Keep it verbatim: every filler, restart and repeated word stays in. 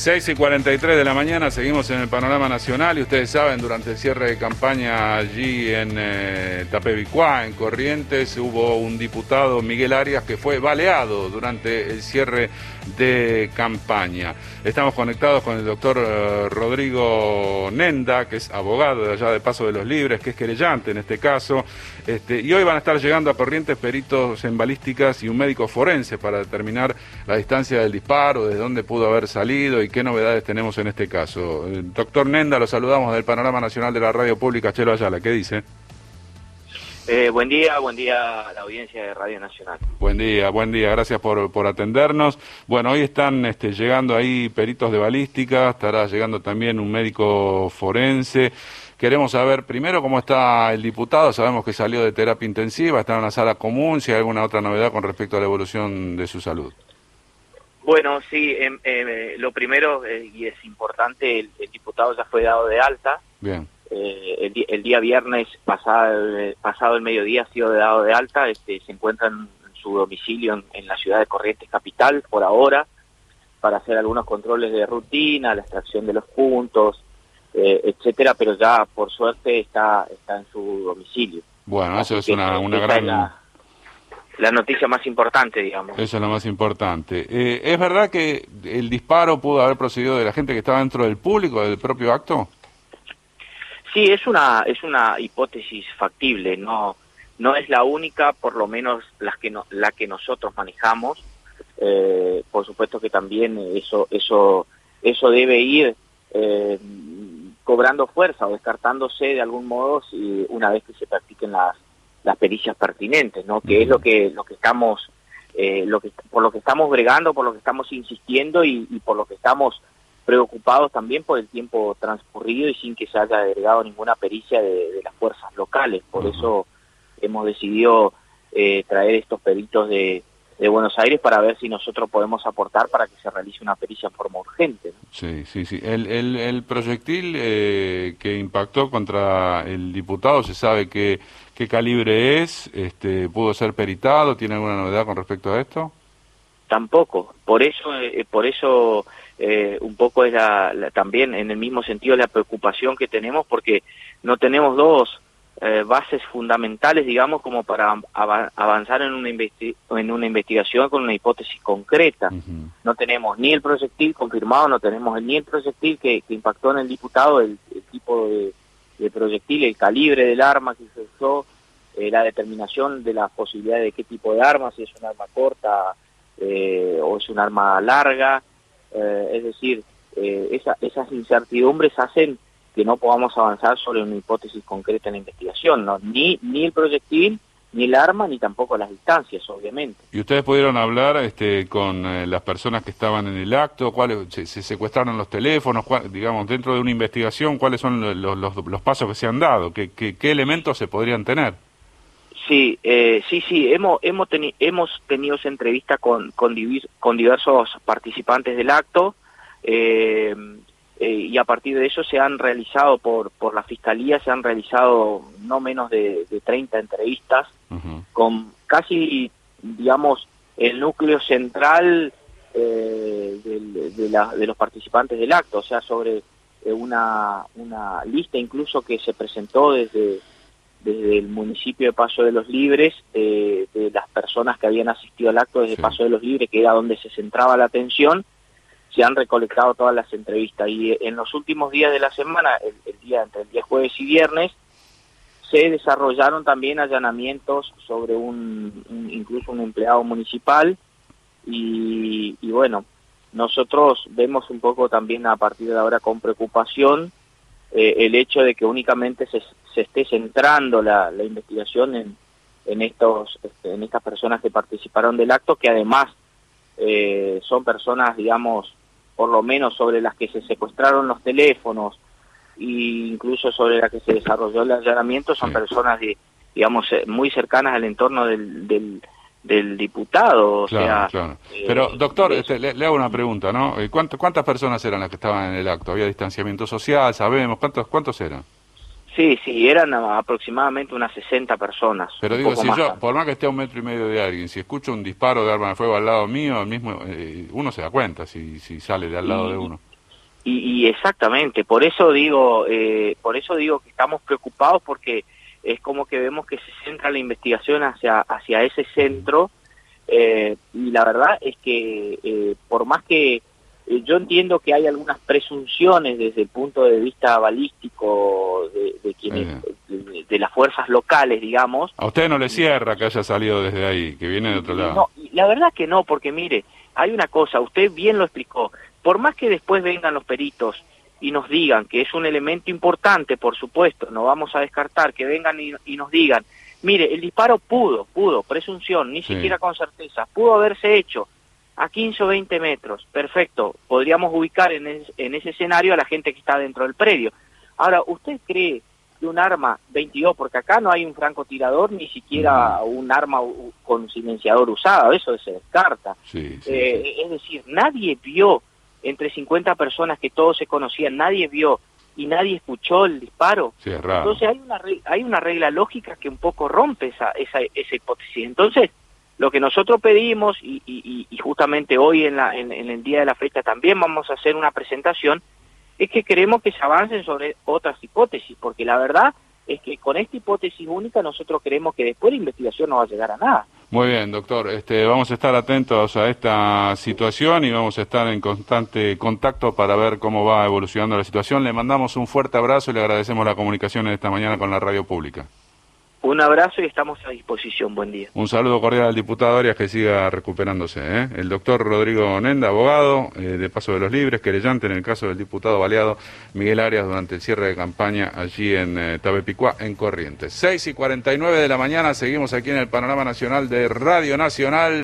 seis y cuarenta y tres de la mañana, seguimos en el panorama nacional y ustedes saben, durante el cierre de campaña allí en eh, Tapevicuá, en Corrientes, hubo un diputado, Miguel Arias, que fue baleado durante el cierre de campaña. Estamos conectados con el doctor eh, Rodrigo Nenda, que es abogado de allá de Paso de los Libres, que es querellante en este caso, este, y hoy van a estar llegando a Corrientes peritos en balísticas y un médico forense para determinar la distancia del disparo, desde dónde pudo haber salido y qué novedades tenemos en este caso. El doctor Nenda, lo saludamos del Panorama Nacional de la Radio Pública, Chelo Ayala, ¿qué dice? Eh, buen día, buen día a la audiencia de Radio Nacional. Buen día, buen día, gracias por, por atendernos. Bueno, hoy están este, llegando ahí peritos de balística, estará llegando también un médico forense. Queremos saber primero cómo está el diputado, sabemos que salió de terapia intensiva, está en una sala común, si hay alguna otra novedad con respecto a la evolución de su salud. Bueno, sí, eh, eh, lo primero, eh, y es importante, el, el diputado ya fue dado de alta. Bien. Eh, el, el día viernes pasado, eh, pasado el mediodía ha sido dado de alta, este, se encuentra en, en su domicilio en, en la ciudad de Corrientes Capital por ahora, para hacer algunos controles de rutina, la extracción de los puntos, eh, etcétera, pero ya por suerte está, está en su domicilio. Bueno, Así eso es que una, una esa gran... es la, la noticia más importante, digamos. Eso es lo más importante. Eh, ¿Es verdad que el disparo pudo haber procedido de la gente que estaba dentro del público, del propio acto? Sí, es una es una hipótesis factible, no no es la única, por lo menos las que no, la que nosotros manejamos. Eh, por supuesto que también eso eso eso debe ir eh, cobrando fuerza o descartándose de algún modo si una vez que se practiquen las las pericias pertinentes, ¿no? Que es lo que lo que estamos eh, lo que por lo que estamos bregando, por lo que estamos insistiendo y, y por lo que estamos preocupados también por el tiempo transcurrido y sin que se haya agregado ninguna pericia de, de las fuerzas locales. Por uh-huh. eso hemos decidido eh, traer estos peritos de, de Buenos Aires para ver si nosotros podemos aportar para que se realice una pericia en forma urgente, ¿no? Sí, sí, sí. El, el, el proyectil eh, que impactó contra el diputado, ¿se sabe qué, qué calibre es? Este, ¿Pudo ser peritado? ¿Tiene alguna novedad con respecto a esto? Tampoco. Por eso, eh, por eso eh, un poco es la, la, también en el mismo sentido la preocupación que tenemos, porque no tenemos dos eh, bases fundamentales, digamos, como para av avanzar en una, investi en una investigación con una hipótesis concreta. Uh-huh. No tenemos ni el proyectil confirmado, no tenemos ni el proyectil que, que impactó en el diputado, el, el tipo de, de proyectil, el calibre del arma que se usó, eh, la determinación de la posibilidad de qué tipo de arma, si es un arma corta, Eh, o es un arma larga, eh, es decir, eh, esa, esas incertidumbres hacen que no podamos avanzar sobre una hipótesis concreta en la investigación, ¿no? Ni, ni el proyectil, ni el arma, ni tampoco las distancias, obviamente. ¿Y ustedes pudieron hablar este, con eh, las personas que estaban en el acto? ¿Cuáles se, se secuestraron los teléfonos? Cuál, digamos, dentro de una investigación, ¿cuáles son los, los, los pasos que se han dado? ¿Qué, qué, qué elementos se podrían tener? Sí, eh, sí, sí, hemos hemos, teni hemos tenido esa entrevista con con, con diversos participantes del acto eh, eh, y a partir de eso se han realizado por por la Fiscalía, se han realizado no menos de, de treinta entrevistas uh-huh. con casi, digamos, el núcleo central eh, de, de, la, de los participantes del acto, o sea, sobre eh, una, una lista incluso que se presentó desde... desde el municipio de Paso de los Libres, eh, de las personas que habían asistido al acto desde sí. Paso de los Libres, que era donde se centraba la atención, se han recolectado todas las entrevistas. Y en los últimos días de la semana, el, el día entre el día jueves y viernes, se desarrollaron también allanamientos sobre un, un incluso un empleado municipal, y, y bueno, nosotros vemos un poco también a partir de ahora con preocupación Eh, el hecho de que únicamente se, se esté centrando la, la investigación en, en estos este, en estas personas que participaron del acto, que además eh, son personas, digamos, por lo menos sobre las que se secuestraron los teléfonos e incluso sobre las que se desarrolló el allanamiento, son sí. personas, de, digamos, muy cercanas al entorno del, del del diputado, o claro, sea... Claro. Eh, Pero, doctor, de... este, le, le hago una pregunta, ¿no? ¿Cuánto, ¿Cuántas personas eran las que estaban en el acto? ¿Había distanciamiento social? ¿Sabemos? ¿Cuántos cuántos eran? Sí, sí, eran aproximadamente unas sesenta personas. Pero digo, si yo, por más que esté a un metro y medio de alguien, si escucho un disparo de arma de fuego al lado mío, el mismo, eh, uno se da cuenta si, si sale de al lado y, de uno. Y, y exactamente, por eso digo, eh, por eso digo que estamos preocupados, porque es como que vemos que se centra la investigación hacia hacia ese centro, eh, y la verdad es que eh, por más que eh, yo entiendo que hay algunas presunciones desde el punto de vista balístico de, de quienes eh. de, de las fuerzas locales, digamos. ¿A usted no le cierra que haya salido desde ahí, que viene de otro lado? No, la verdad que no, porque mire, hay una cosa, usted bien lo explicó. Por más que después vengan los peritos y nos digan que es un elemento importante, por supuesto, no vamos a descartar que vengan y, y nos digan, mire, el disparo pudo, pudo, presunción, ni Sí. siquiera con certeza, pudo haberse hecho a quince o veinte metros, perfecto, podríamos ubicar en, es, en ese escenario a la gente que está dentro del predio. Ahora, ¿usted cree que un arma veintidós, porque acá no hay un francotirador, ni siquiera no. un arma con silenciador usado, eso se descarta? Sí, sí, eh, sí. Es decir, nadie vio, entre cincuenta personas que todos se conocían, nadie vio y nadie escuchó el disparo. Sí, es raro. Entonces hay una hay una regla lógica que un poco rompe esa esa, esa hipótesis. Entonces, lo que nosotros pedimos, y, y, y justamente hoy en, la, en, en el día de la fecha también vamos a hacer una presentación, es que queremos que se avancen sobre otras hipótesis, porque la verdad es que con esta hipótesis única nosotros creemos que después la investigación no va a llegar a nada. Muy bien, doctor. Este, vamos a estar atentos a esta situación y vamos a estar en constante contacto para ver cómo va evolucionando la situación. Le mandamos un fuerte abrazo y le agradecemos la comunicación esta mañana con la radio pública. Un abrazo y estamos a disposición. Buen día. Un saludo cordial al diputado Arias, que siga recuperándose, ¿eh? El doctor Rodrigo Nenda, abogado, eh, de Paso de los Libres, querellante en el caso del diputado baleado Miguel Arias durante el cierre de campaña allí en eh, Tabepicuá, en Corrientes. seis y cuarenta y nueve de la mañana, seguimos aquí en el Panorama Nacional de Radio Nacional.